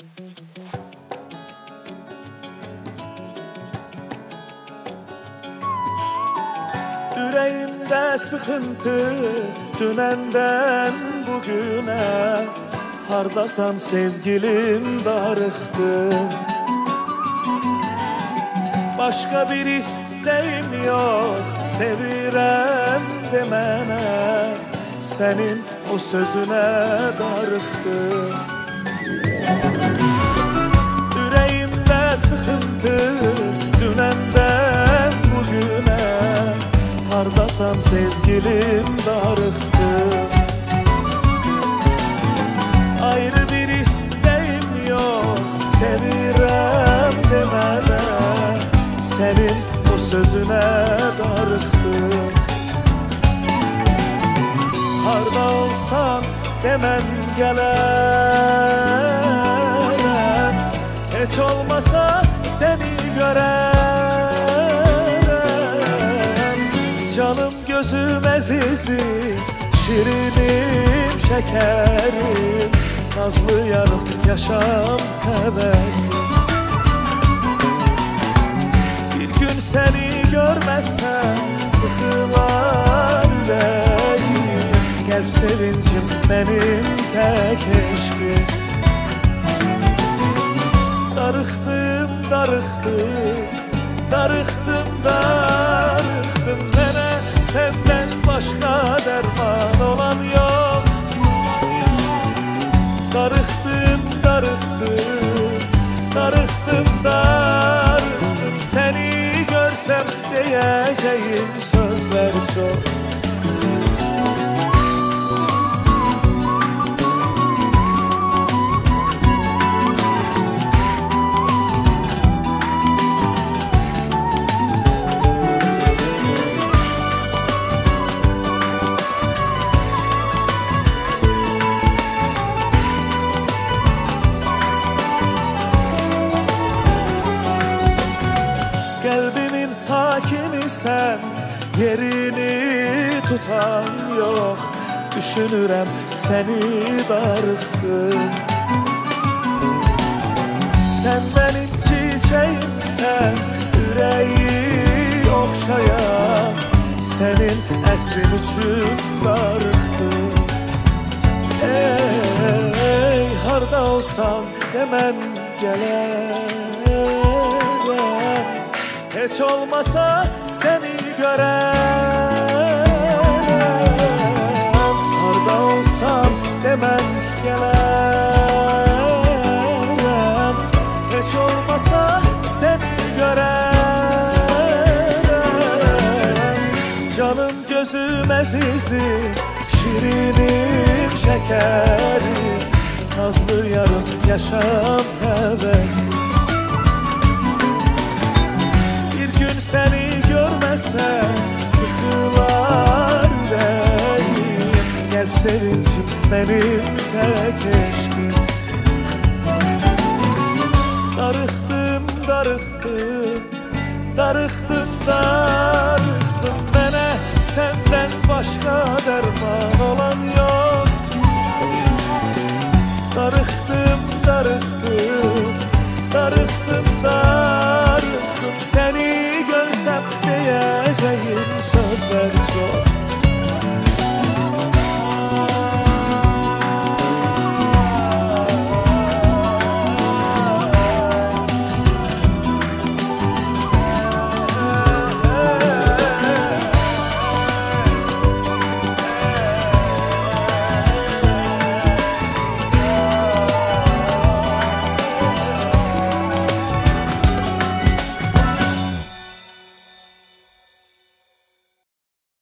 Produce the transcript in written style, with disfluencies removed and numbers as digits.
Yüreğimde sıkıntı dünenden bugüne, hardasan sevgilim darıxdım. Başka bir isteğim yok, sevirem demene, senin o sözüne darıxdım. Yüreğimde sıkıntı dünenden bugüne, hardasan sevgilim darıxdım. Ayrı bir isteğim yok, sevirem demene, senin o sözüne darıxdım. Harda olsan demen gelen, hiç olmasa seni gören. Canım gözüm azizim, şirinim şekerim, nazlı yarım yaşam hevesim. Bir gün seni görmezsem sıkılar yüreğim, kalp sevincim benim tek eşkim. Darıxdım, darıxdım, darıxdım, darıxdım. Mənə senden başka derman olan yok. Darıxdım, darıxdım, darıxdım, darıxdım. Seni görsem diyeceğim sözler çok. Kalbimin hakimi sen, yerini tutan yok. Düşünürem seni darıxdım. Sen benim çiçeğimsen, yüreği okşayan, senin ətrin üçün darıxdım. Ey harda olsan demen gelen, hiç olmasa seni gören. Harda olsam demen gelen, hiç olmasa seni gören. Canım gözüm azizim, şirinim şekerim, nazlı yarım yaşam hevesim. Seni görmezsem sıkılar yüreğim, kalp sevincim benim tek eşkim. Darıxdım, darıxdım, darıxdım, darıxdım. Mənə senden başka derman olan yok. Darıxdım, darıxdım, darıxdım, darıxdım. Seni görsem diyeceğim sözler çok.